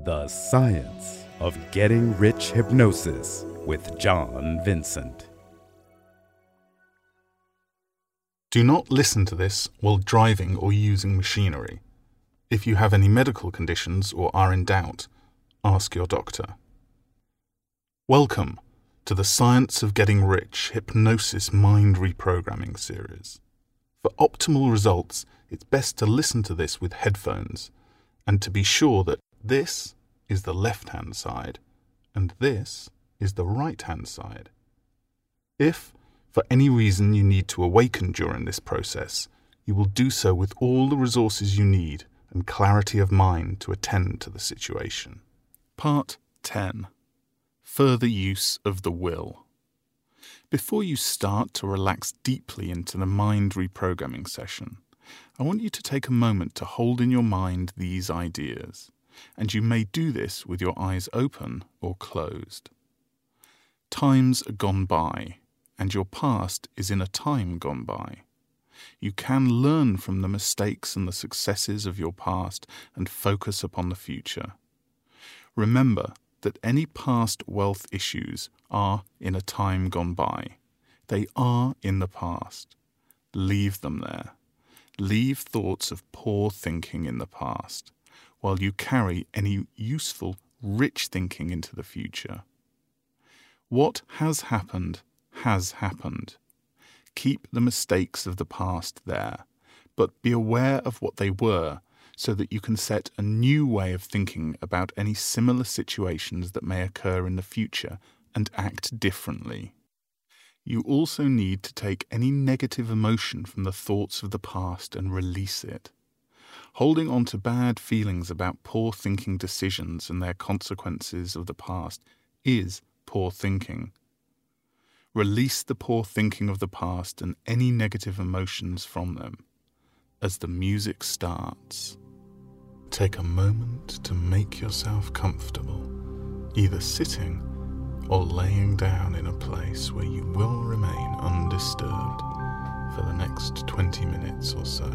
The Science of Getting Rich Hypnosis with John Vincent. Do not listen to this while driving or using machinery. If you have any medical conditions or are in doubt, ask your doctor. Welcome to the Science of Getting Rich Hypnosis Mind Reprogramming series. For optimal results, it's best to listen to this with headphones and to be sure that this is the left-hand side and this is the right-hand side. If, for any reason, you need to awaken during this process, you will do so with all the resources you need and clarity of mind to attend to the situation. Part 10. Further use of the will. Before you start to relax deeply into the mind reprogramming session, I want you to take a moment to hold in your mind these ideas, and you may do this with your eyes open or closed. Times are gone by, and your past is in a time gone by. You can learn from the mistakes and the successes of your past and focus upon the future. Remember that any past wealth issues are in a time gone by. They are in the past. Leave them there. Leave thoughts of poor thinking in the past, while you carry any useful, rich thinking into the future. What has happened has happened. Keep the mistakes of the past there, but be aware of what they were so that you can set a new way of thinking about any similar situations that may occur in the future and act differently. You also need to take any negative emotion from the thoughts of the past and release it. Holding on to bad feelings about poor thinking decisions and their consequences of the past is poor thinking. Release the poor thinking of the past and any negative emotions from them as the music starts. Take a moment to make yourself comfortable, either sitting or laying down in a place where you will remain undisturbed for the next 20 minutes or so.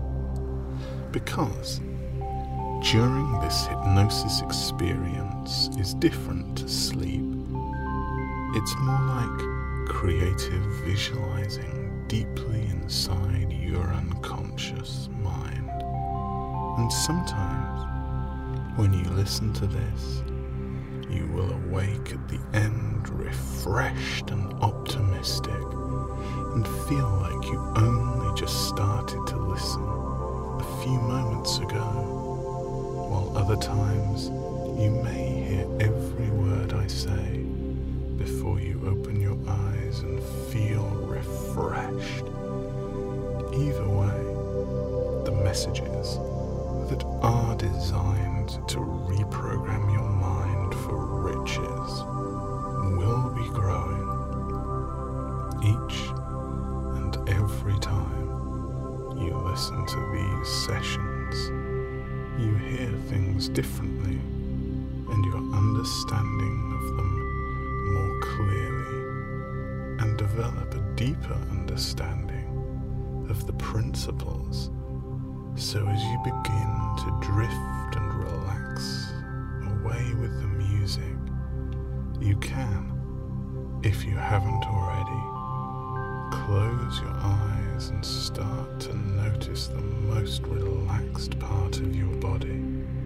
Because during this hypnosis experience is different to sleep. It's more like creative visualizing deeply inside your unconscious mind. And sometimes, when you listen to this, you will awake at the end refreshed and optimistic and feel like you only just started to listen a few moments ago, while other times you may hear every word I say before you open your eyes and feel refreshed. Either way, the messages that are designed to reprogram your mind for riches will be growing each and every time you listen to these sessions. You hear things differently and your understanding of them more clearly and develop a deeper understanding of the principles. So as you begin to drift and relax away with the music, you can, if you haven't already, close your eyes and start to notice the most relaxed part of your body.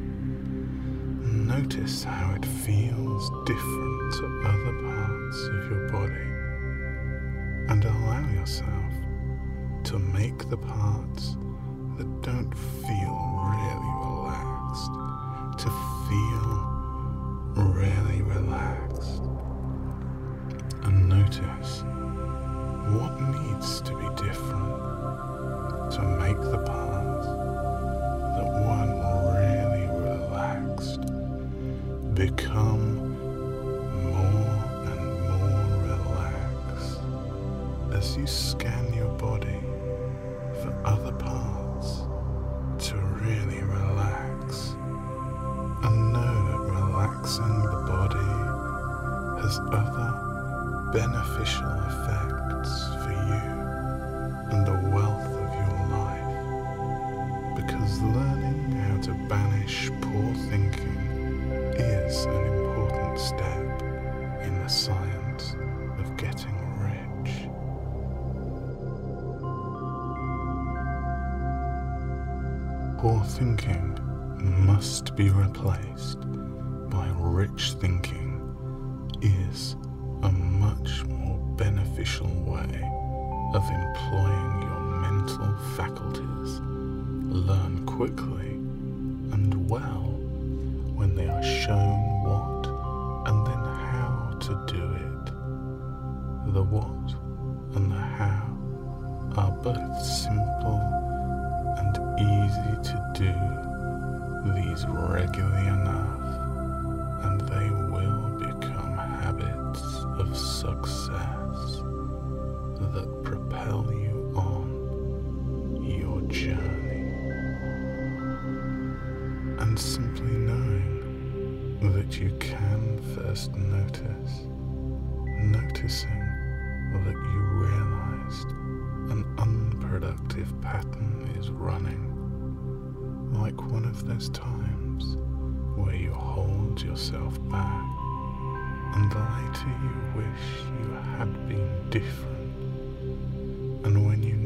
Notice how it feels different to other parts of your body, and allow yourself to make the parts that don't feel really relaxed to feel really relaxed. And notice what needs to be different to make the parts that weren't really relaxed become more and more relaxed as you scan your body for other parts to really relax, and know that relaxing the body has other beneficial effects for you and the wealth of your life, because learning how to banish poor thinking thinking must be replaced by rich thinking is a much more beneficial way of employing your mental faculties. Learn quickly and well when they are shown what and then how to do it. The what and the how are both simple and easy to do these regularly enough, and they will become habits of success that propel you on your journey. And simply knowing that you can first noticing that you realized an unproductive pattern is running, like one of those times where you hold yourself back and later you wish you had been different. And when you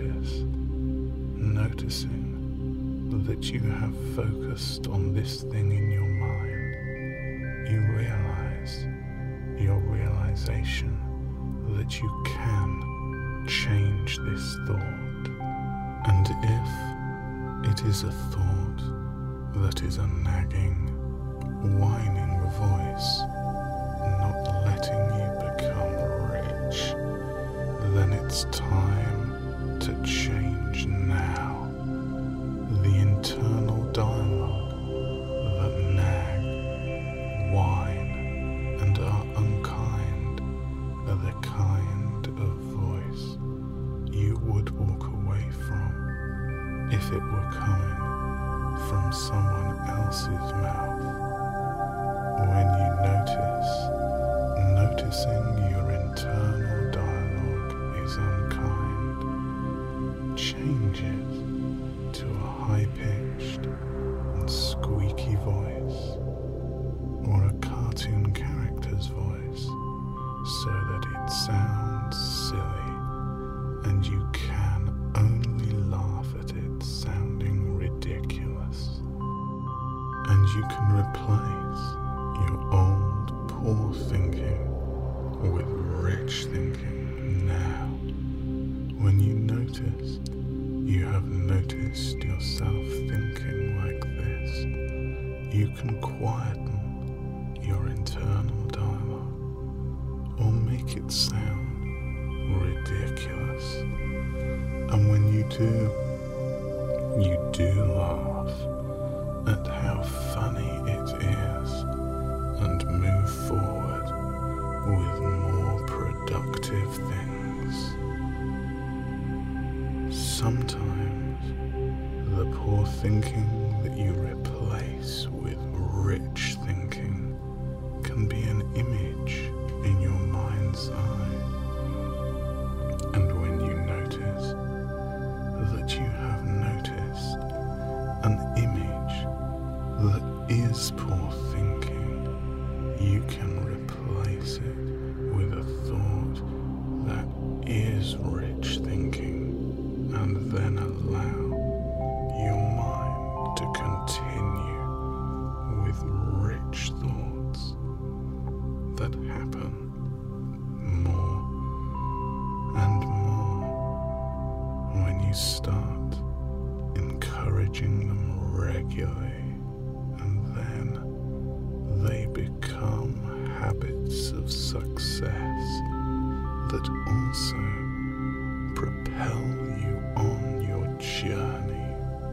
noticing that you have focused on this thing in your mind, you realize your realization that you can change this thought. And if it is a thought that is a nagging, whining voice, not letting you become rich, then it's time to change now. The internal dialogue that nag, whine, and are unkind are the kind of voice you would walk away from if it were coming from someone else's mouth. When you noticing your internal dialogue is unkind, change it to a high-pitched and squeaky voice, or a cartoon character's voice, so that it sounds silly and you can only laugh at it sounding ridiculous. And you can replace your old poor thinking with rich thinking now. When you notice you have noticed yourself thinking like this, you can quieten your internal dialogue or make it sound ridiculous. And when you do laugh at how funny it is and move forward with more productive things. Sometimes the poor thinking that you replace with rich thinking can be an image in your mind's eye. And when you notice that you have noticed an image that is poor thinking, you can replace it with a thought that is rich thinking, and then allow your mind to continue with rich thoughts that happen more and more when you start encouraging them regularly, and then they become habits of success that also propel you on your journey.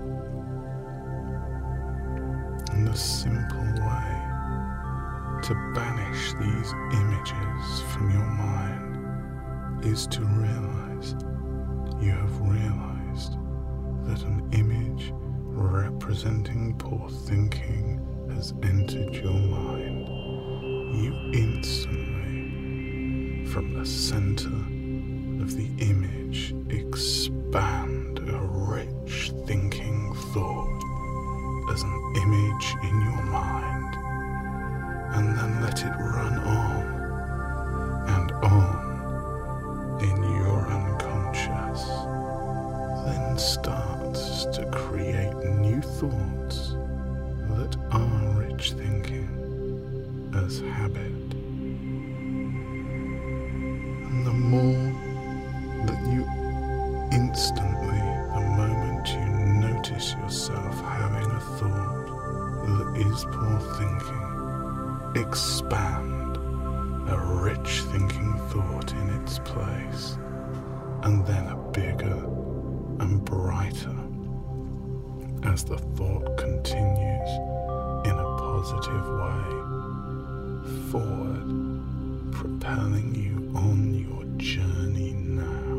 And the simple way to banish these images from your mind is to realize you have realized that an image representing poor thinking has entered your mind. You instantly, from the center of the image, expand a rich thinking thought as an image in your mind, and then let it run on and on in your unconscious, then starts to create new thoughts as habit. And the more that you instantly, the moment you notice yourself having a thought that is poor thinking, expand a rich thinking thought in its place, and then a bigger and brighter as the thought continues in a positive way forward, propelling you on your journey now.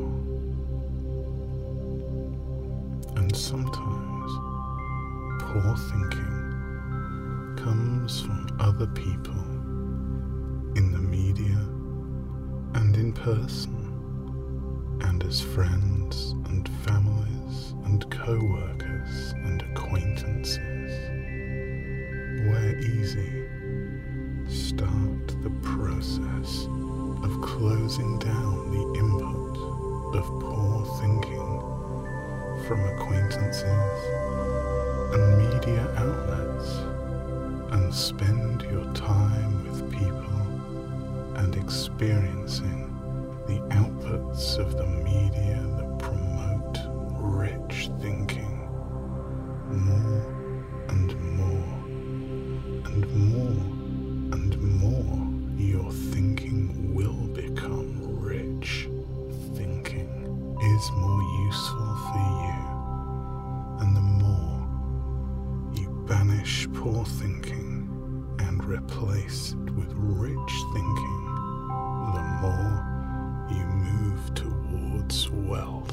And sometimes poor thinking comes from other people in the media and in person, and as friends and families and co-workers and acquaintances. Where easy, start the process of closing down the input of poor thinking from acquaintances and media outlets, and spend your time with people and experiencing the outputs of the media that promote rich thinking more and more and more and more. Your thinking will become rich. Thinking is more useful for you, and the more you banish poor thinking and replace it with rich thinking, the more you move towards wealth.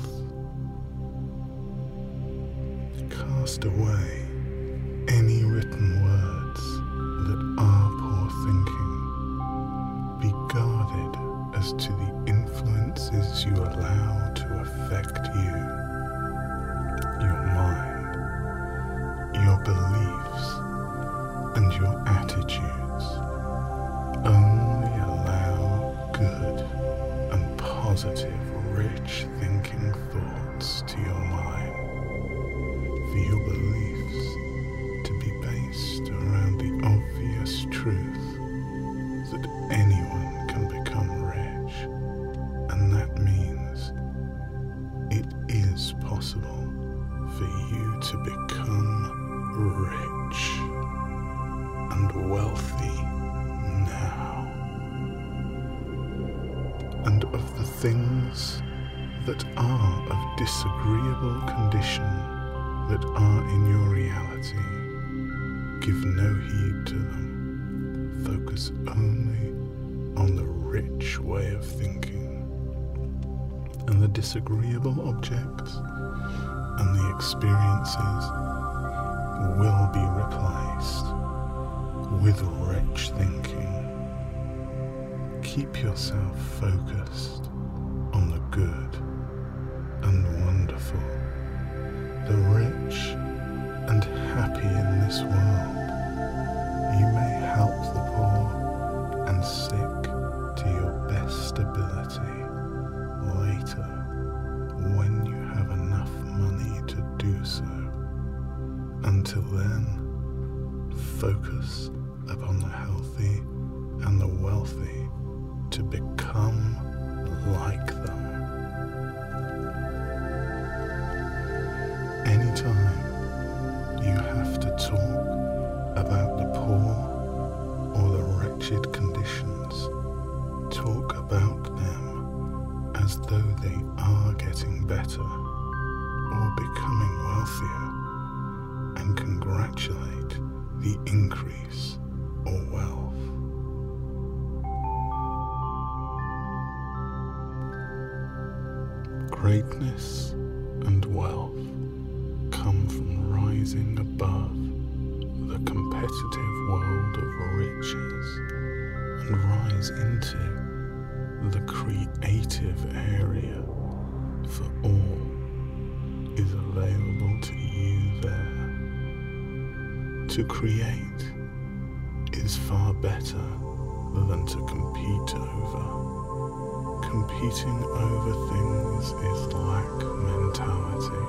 Cast away any written words that are poor thinking. Be guarded as to the influences you allow to affect you, your mind, your beliefs, and your attitudes. Only allow good and positive, rich thinking thoughts to your mind, for your beliefs to be based around the obvious truth that anyone can become rich, and that means it is possible for you to become rich and wealthy now. And of the things that are of disagreeable condition that are in your reality, give no heed to them. Focus only on the rich way of thinking, and the disagreeable objects and the experiences will be replaced with rich thinking. Keep yourself focused on the good and wonderful, the rich and happy in this world. You may help the poor and sick to your best ability later, when you have enough money to do so. Until then, focus upon the healthy and the wealthy to become like them. Anytime you have to talk about the poor or the wretched conditions, talk about them as though they are getting better or becoming wealthier, and congratulate the increase or wealth. Greatness and wealth come from rising above the competitive world of riches and rise into the creative area, for all is available to you there. To create is far better than to compete over. Competing over things is lack mentality.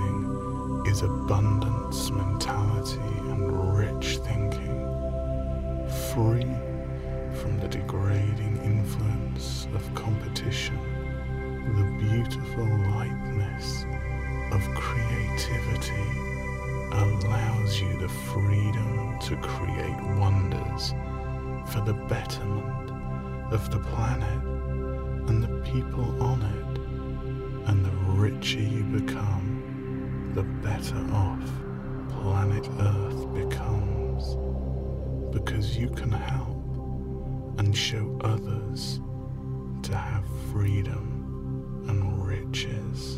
Creating is abundance mentality and rich thinking. free from the degrading influence of competition. The beautiful lightness of creativity allows you the freedom to create wonders for the betterment of the planet and the people on it. And the richer you become, the better off planet Earth becomes, because you can help and show others to have freedom and riches.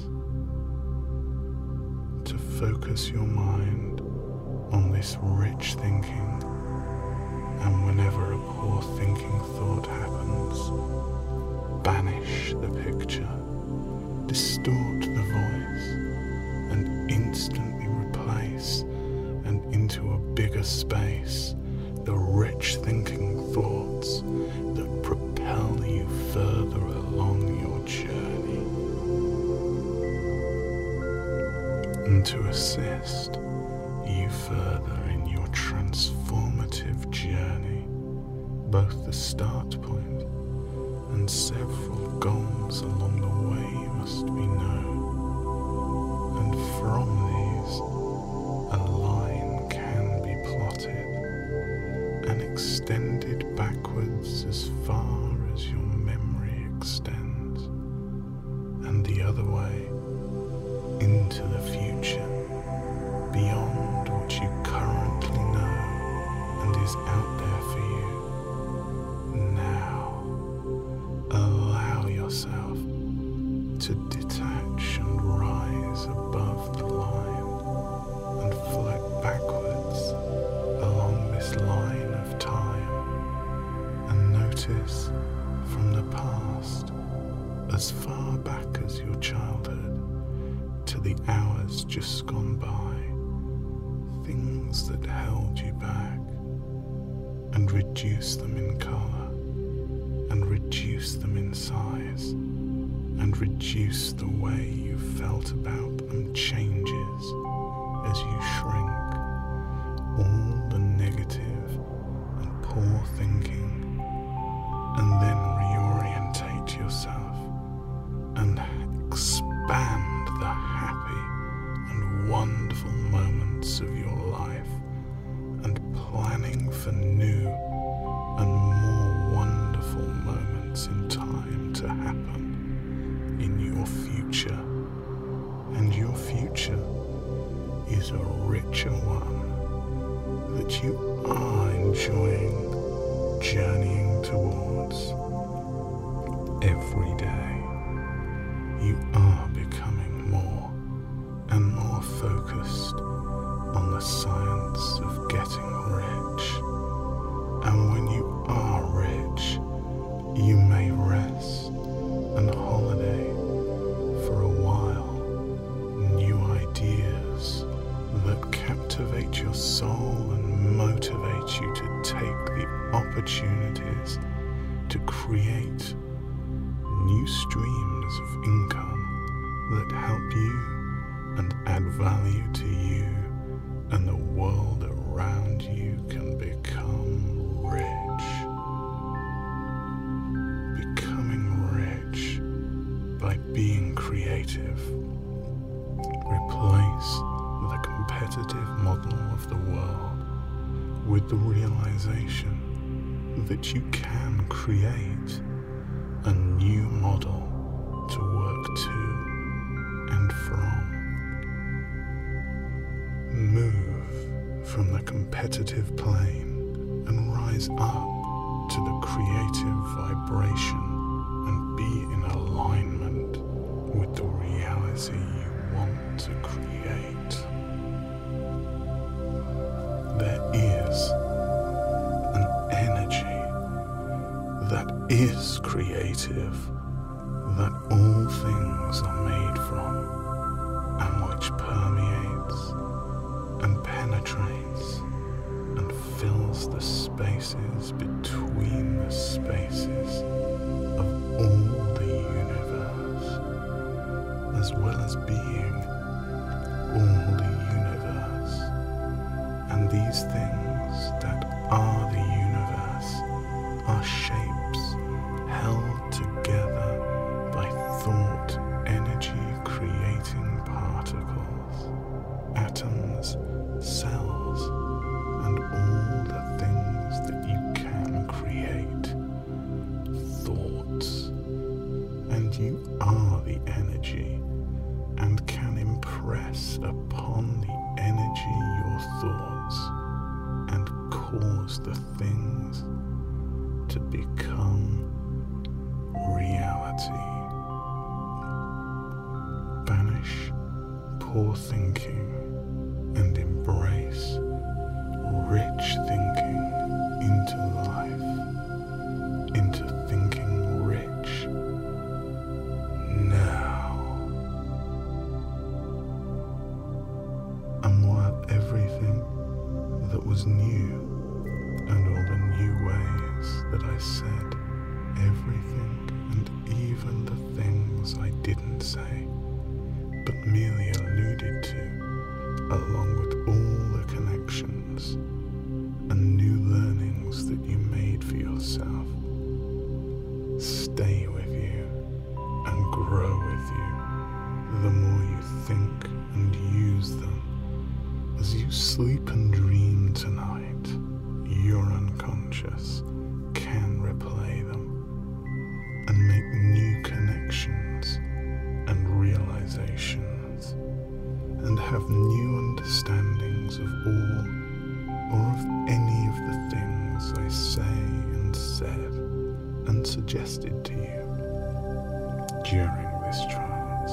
To focus your mind on this rich thinking, and whenever a poor thinking thought happens, banish the picture, distort the voice, and instantly replace and into a bigger space the rich thinking thoughts that propel you further along your journey. And to assist you further in your transformative journey, both the start point and several goals along the way must be known. And from these, a line can be plotted and extended backwards as far as your memory extends, and the other way into the future, beyond what you currently know and is out there for you. Now, allow yourself to detach and rise above the line and float backwards along this line of time, and notice from the past, as far back as your childhood, to the hours just gone by, things that held you back, and reduce them in colour, and reduce them in size, and reduce the way you felt about them changes as you shrink. All the negative and poor thinking, and then reorientate yourself and expand the happy and wonderful moments of your life, and planning for new and more wonderful moments in time to happen in your future. And your future is a richer one that you are enjoying journeying towards. Every day you are becoming more and more focused on the science of getting rich. And when you are rich, you may rest and holiday for a while. New ideas that captivate your soul and motivate you to take the opportunities to create new streams of income that help you and add value to you, and the world around you can become rich. Becoming rich by being creative. Replace the competitive model of the world with the realization that you can create a new model to work to and from. Move from the competitive plane and rise up to the creative vibration and be in alignment with the reality you want to create. There is an energy that is creative, that all things are made from, and which permeates and penetrates and fills the spaces between the spaces of all the universe, as well as being all the universe. And these things that are the universe cause the things to become reality. Banish poor thinking and embrace rich thinking into life, into thinking rich now. And while everything that was new and all the new ways that I said everything and even the things I didn't say, but merely alluded to, along with all the connections and new learnings that you made for yourself, stay with you and grow with you the more you think and use them. As you sleep and dream tonight, your unconscious can replay them and make new connections and realizations, and have new understandings of all or of any of the things I say and said and suggested to you during this trance,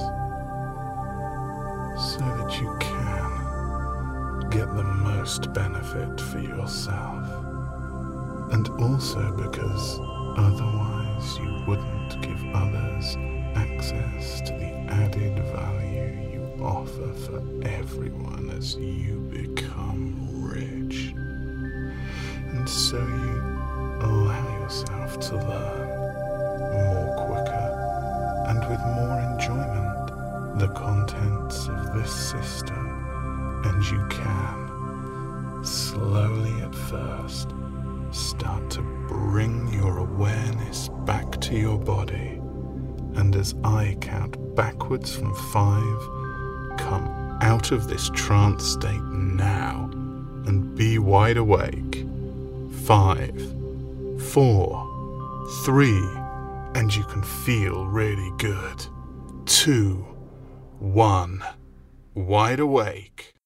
so that you can get the most benefit for yourself, and also because otherwise you wouldn't give others access to the added value you offer for everyone as you become rich. And so you allow yourself to learn more quicker and with more enjoyment the contents of this system, and you can, slowly at first, start to bring your awareness back to your body, and as I count backwards from 5, come out of this trance state now and be wide awake. 5, 4, 3, and you can feel really good. 2, 1, wide awake.